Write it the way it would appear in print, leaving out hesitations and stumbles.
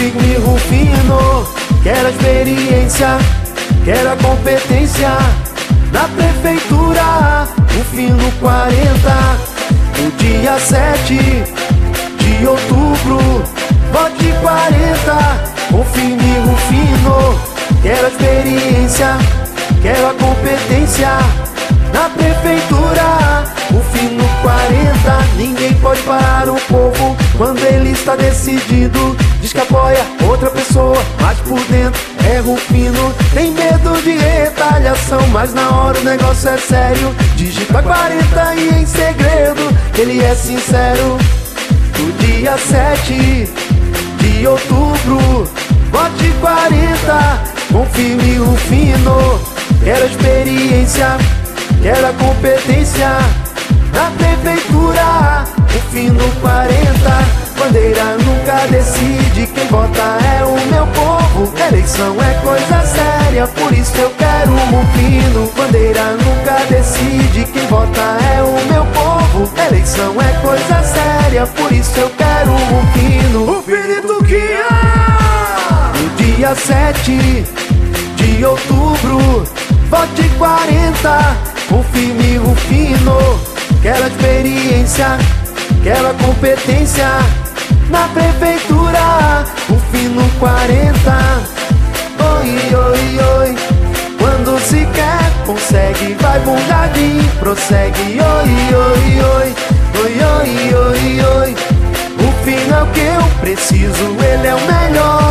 firme e Rufino. Quero a experiência, quero a competência. Na prefeitura, Rufino 40. No dia 7 de outubro, vote 40. Com firme e Rufino. Quero a experiência, quero a competência. Na prefeitura, Rufino 40. Ninguém pode parar o povo quando ele está decidido. Diz que apoia outra pessoa, mas por dentro é Rufino. Tem medo de retaliação, mas na hora o negócio é sério. Digita 40 e em segredo ele é sincero. No dia 7 de outubro, vote 40. Confirme Rufino. Quero a experiência, quero a competência. Na prefeitura, Rufino 40. Bandeira nunca decide, quem vota é o meu povo. Eleição é coisa séria, por isso eu quero o Rufino. Bandeira nunca decide, quem vota é o meu povo. Eleição é coisa séria, por isso eu quero o Rufino. Rufino que No dia 7 de outubro, vote 40. Confirme Rufino. Quero a experiência, quero a competência. Na prefeitura, Rufino 40. Oi, oi, oi. Quando se quer, consegue, vai bom jardim, prossegue. Oi, oi, oi. Oi, oi, oi, oi. Rufino é o que eu preciso, ele é o melhor.